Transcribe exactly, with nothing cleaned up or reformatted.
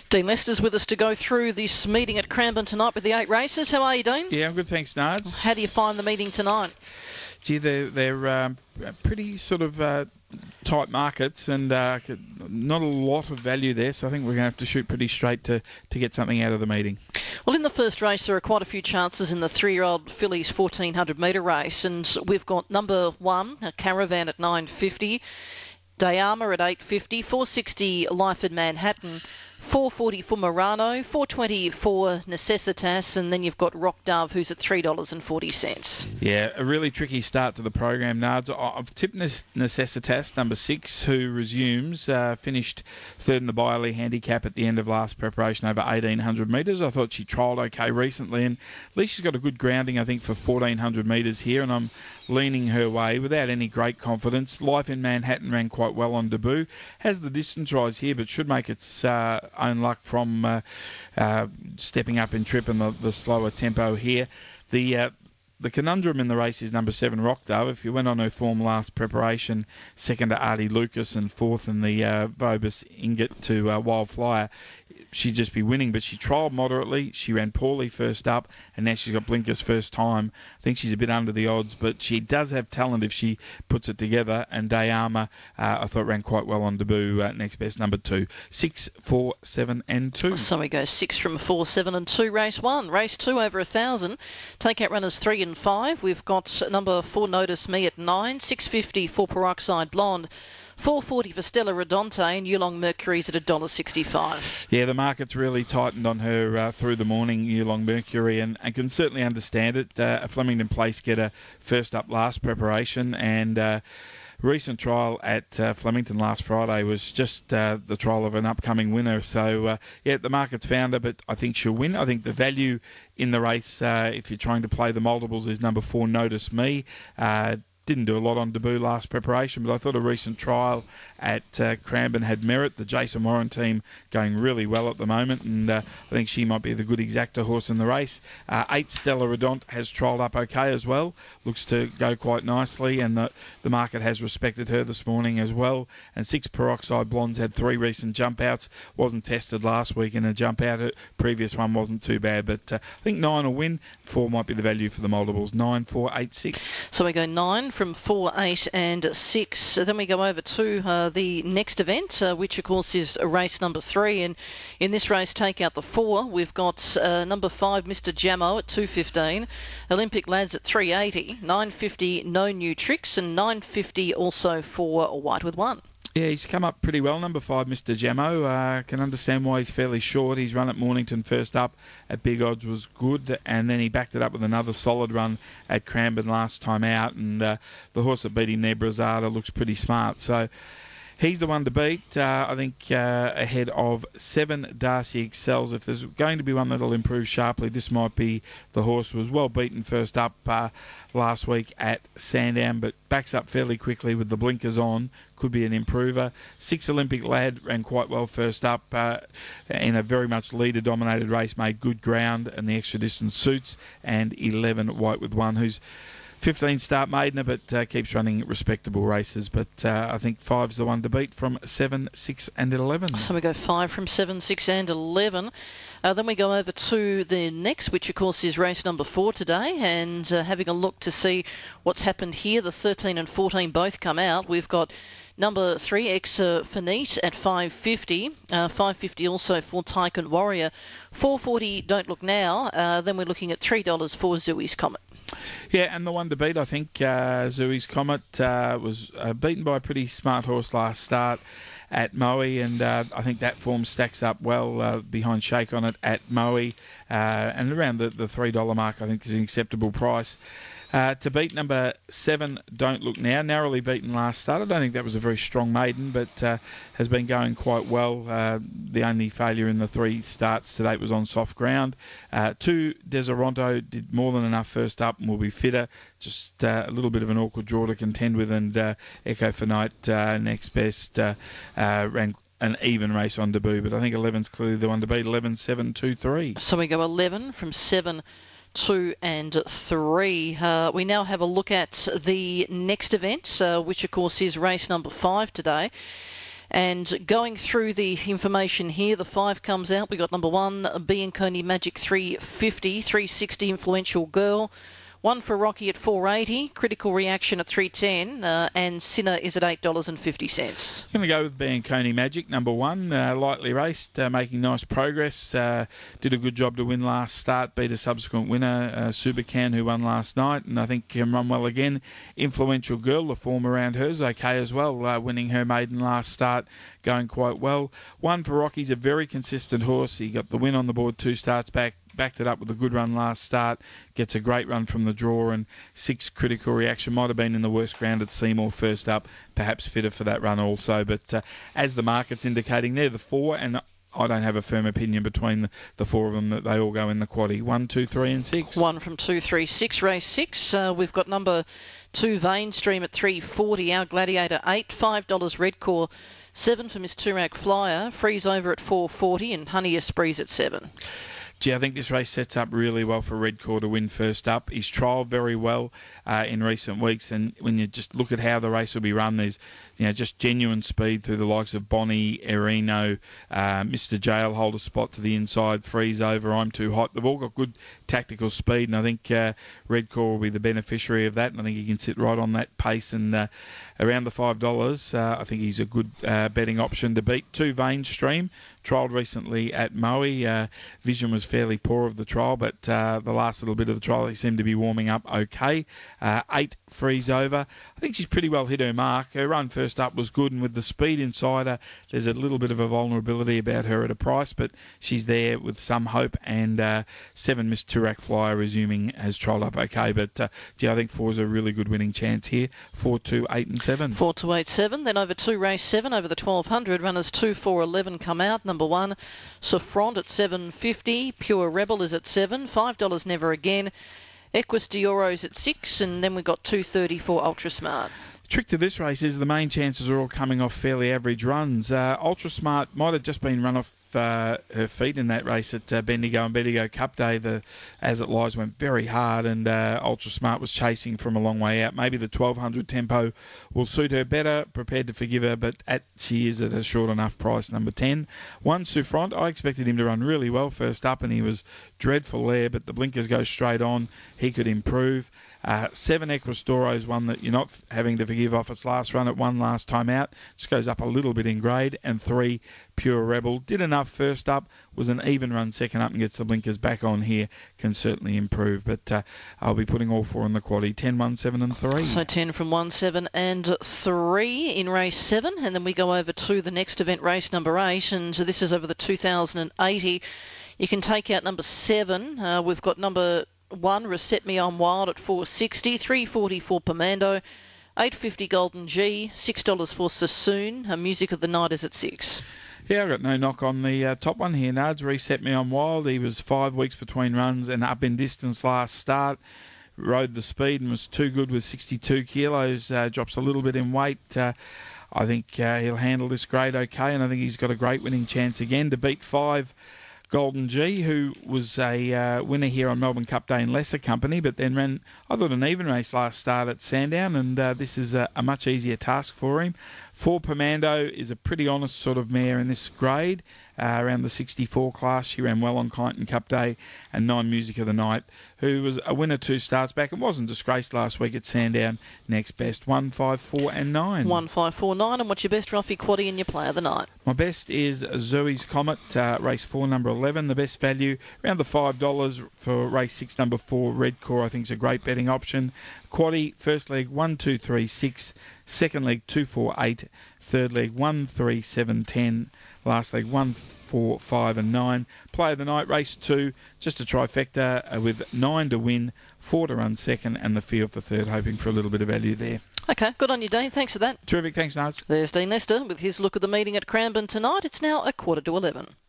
Dean Lester's with us to go through this meeting at Cranbourne tonight with the eight races. How are you, Dean? Yeah, I'm good, thanks, Nards. How do you find the meeting tonight? Gee, they're, they're um, pretty sort of uh, tight markets and uh, not a lot of value there, so I think we're going to have to shoot pretty straight to, to get something out of the meeting. Well, in the first race, there are quite a few chances in the three-year-old fillies fourteen hundred metre race, and we've got number one, a Caravan at nine fifty, Dayama at eight fifty, four sixty Life in Manhattan, four forty for Murano, four twenty for Necessitas, and then you've got Rock Dove, who's at three dollars forty. Yeah, a really tricky start to the program, Nards. I've tipped Necessitas, number six, who resumes, uh, finished third in the Byerley handicap at the end of last preparation over eighteen hundred metres. I thought she trialled okay recently, and at least she's got a good grounding, I think, for fourteen hundred metres here, and I'm leaning her way without any great confidence. Life in Manhattan ran quite well on debut. Has the distance rise here, but should make its uh, own luck from uh, uh, stepping up in trip and the, the slower tempo here. The uh, the conundrum in the race is number seven, Rock Dove. If you went on her form last preparation, second to Artie Lucas and fourth in the uh, Vobis Ingot to uh, Wildflyer, she'd just be winning, but she trialled moderately. She ran poorly first up, and now she's got blinkers first time. I think she's a bit under the odds, but she does have talent if she puts it together, and Dayama, uh, I thought, ran quite well on debut. Uh, next best, number two. Six, four, seven, and two. So we go six from four, seven, and two. Race one. Race two over a thousand. Takeout runners three and five. We've got number four, Notice Me at nine, six fifty for Peroxide Blonde, four forty for Stella Redonte, and Yulong Mercury's at one dollar sixty-five. Yeah, the market's really tightened on her uh, through the morning, Yulong Mercury, and I can certainly understand it. Uh, a Flemington place getter first up last preparation, and uh, recent trial at uh, Flemington last Friday was just uh, the trial of an upcoming winner. So, uh, yeah, the market's found her, but I think she'll win. I think the value in the race, uh, if you're trying to play the multiples, is number four, Notice Me. Uh, Didn't do a lot on debut last preparation, but I thought a recent trial at uh, Cranbourne had merit. The Jason Warren team going really well at the moment, and uh, I think she might be the good exacta horse in the race. Uh, eight, Stella Redonte, has trialled up okay as well. Looks to go quite nicely, and the, the market has respected her this morning as well. And six, Peroxide Blonde's had three recent jump outs. Wasn't tested last week in a jump out. The previous one wasn't too bad, but uh, I think nine will win. Four might be the value for the multiples. Nine, four, eight, six. So we go nine from four, eight, and six. So then we go over to uh, the next event, uh, which of course is race number three. And in this race, take out the four. We've got uh, number five, Mister Jamo at two fifteen, Olympic Lads at three eighty, nine fifty, No New Tricks, and nine fifty also for White with One. Yeah, he's come up pretty well, number five, Mister Jamo. I uh, can understand why he's fairly short. His run at Mornington first up at big odds was good, and then he backed it up with another solid run at Cranbourne last time out, and uh, the horse that beat him there, Brazada, looks pretty smart. So he's the one to beat, uh, I think, uh, ahead of seven, Darcy Excels. If there's going to be one that'll improve sharply, this might be the horse. Was well beaten first up uh, last week at Sandown, but backs up fairly quickly with the blinkers on. Could be an improver. Six, Olympic Lad, ran quite well first up uh, in a very much leader-dominated race, made good ground, and the extra distance suits. And eleven, White with One, who's fifteen start maidener, but uh, keeps running respectable races. But uh, I think five's the one to beat from seven, six, and eleven. So we go five from seven, six, and eleven. Uh, then we go over to the next, which of course is race number four today, and uh, having a look to see what's happened here. The thirteen and fourteen both come out. We've got number three, Ex uh, Finite at five fifty, uh, five fifty also for Tycoon Warrior, four forty Don't Look Now. Uh, then we're looking at three dollars for Zooey's Comet. Yeah, and the one to beat, I think, uh, Zooey's Comet uh, was uh, beaten by a pretty smart horse last start at Moe, and uh, I think that form stacks up well uh, behind Shake On It at Moe, uh, and around the, the three dollar mark, I think, is an acceptable price. Uh, to beat number seven, Don't Look Now, narrowly beaten last start. I don't think that was a very strong maiden, but uh, has been going quite well. Uh, the only failure in the three starts to date was on soft ground. Uh, two, Deseronto did more than enough first up and will be fitter. Just uh, a little bit of an awkward draw to contend with, and uh, Echo for Night, uh, next best, uh, uh, ran an even race on debut, but I think eleven's clearly the one to beat. eleven, seven, two, three. So we go eleven from seven, two and three. Uh, we now have a look at the next event, uh, which of course is race number five today. And going through the information here, the five comes out. We got number one, Bianconi Magic three fifty, three sixty Influential Girl. One for Rocky at four eighty, Critical Reaction at three ten, uh, and Sinner is at eight dollars fifty. Going to go with Bianconi Magic, number one, uh, lightly raced, uh, making nice progress. Uh, did a good job to win last start, beat a subsequent winner, uh, Supercan, who won last night, and I think can run well again. Influential Girl, the form around her is okay as well, uh, winning her maiden last start, going quite well. One for Rocky's a very consistent horse. He got the win on the board two starts back, backed it up with a good run last start, gets a great run from the draw, and six Critical Reaction might have been in the worst ground at Seymour first up, perhaps fitter for that run also. But uh, as the market's indicating, they're the four, and I don't have a firm opinion between the, the four of them that they all go in the quaddie. One, two, three, and six. One from two, three, six, race six. Uh, we've got number two, Vein Stream at three forty, Our Gladiator eight, five dollars Red Core, seven for Miss Turak Flyer, Freeze Over at four forty, and Honey Esprees at seven. Gee, I think this race sets up really well for Red Core to win first up. He's trialled very well uh, in recent weeks, and when you just look at how the race will be run, there's you know just genuine speed through the likes of Bonnie, Erino, uh, Mister J will hold a spot to the inside, Freeze Over, I'm Too Hot. They've all got good tactical speed, and I think uh, Red Core will be the beneficiary of that, and I think he can sit right on that pace, and uh, around the five dollars, uh, I think he's a good uh, betting option to beat. Two, Vein Stream, trialled recently at Maui. Uh, vision was fairly poor of the trial, but uh, the last little bit of the trial he seemed to be warming up okay. Uh, eight, Freeze Over. I think she's pretty well hit her mark. Her run first up was good, and with the speed inside her, there's a little bit of a vulnerability about her at a price, but she's there with some hope. And uh, seven, Miss Turak Flyer, resuming, has trialled up okay, but uh, gee, I think four's a really good winning chance here. Four, two, eight, and seven. Four, two, eight, seven. Then over two, race seven, over the twelve hundred, runners two, four, eleven come out. Number one, Safront at seven fifty. Pure Rebel is at seven. five dollars Never Again. Equus Dioro's at six, and then we've got two thirty for Ultra Smart. Trick to this race is the main chances are all coming off fairly average runs. Uh, Ultra Smart might have just been run off uh, her feet in that race at uh, Bendigo and Bendigo Cup Day. The As It Lies went very hard, and uh, Ultra Smart was chasing from a long way out. Maybe the twelve hundred tempo will suit her better. Prepared to forgive her, but at she is at a short enough price. Number ten, One Sufront. I expected him to run really well first up, and he was dreadful there, but the blinkers go straight on. He could improve. Uh, seven, Equus Doro is one that you're not having to forgive off its last run at one last time out. Just goes up a little bit in grade. And three, Pure Rebel. Did enough first up. Was an even run second up and gets the blinkers back on here. Can certainly improve. But uh, I'll be putting all four in the quaddie. ten, one, seven and three. So ten from one, seven and three in race seven. And then we go over to the next event, race number eight. And this is over the two thousand eighty. You can take out number seven. Uh, we've got number one, Reset Me On Wild at four sixty, three forty for Pomando, eight fifty Golden G, six dollars for Sassoon. Her Music of the Night is at six. Yeah, I've got no knock on the uh, top one here, Nards. Reset Me On Wild. He was five weeks between runs and up in distance last start. Rode the speed and was too good with sixty-two kilos. Uh, drops a little bit in weight. Uh, I think uh, he'll handle this grade okay, and I think he's got a great winning chance again to beat five Golden G, who was a uh, winner here on Melbourne Cup Day in lesser company, but then ran, I thought, an even race last start at Sandown, and uh, this is a, a much easier task for him. Four Pomando is a pretty honest sort of mare in this grade, uh, around the sixty-four class. She ran well on Kyneton Cup Day. And Nine Music of the Night, who was a winner two starts back and wasn't disgraced last week at Sandown. Next best, one, five, four and nine. One, five, four, nine. And what's your best Ruffy quaddie and your play of the night? My best is Zoe's Comet, uh, race four, number eleven. The best value, around the five dollars for race six, number four. Red Core, I think, is a great betting option. Quaddie, first leg, one, two, three, six. Second leg, two, four, eight. Third leg, one, three, seven, ten. Last leg, one, four, five and nine. Play of the night, race two, just a trifecta uh, with nine to win, four to run second, and the field for third, hoping for a little bit of value there. Okay, good on you, Dean. Thanks for that. Terrific. Thanks, Nards. There's Dean Lester with his look at the meeting at Cranbourne tonight. It's now a quarter to eleven.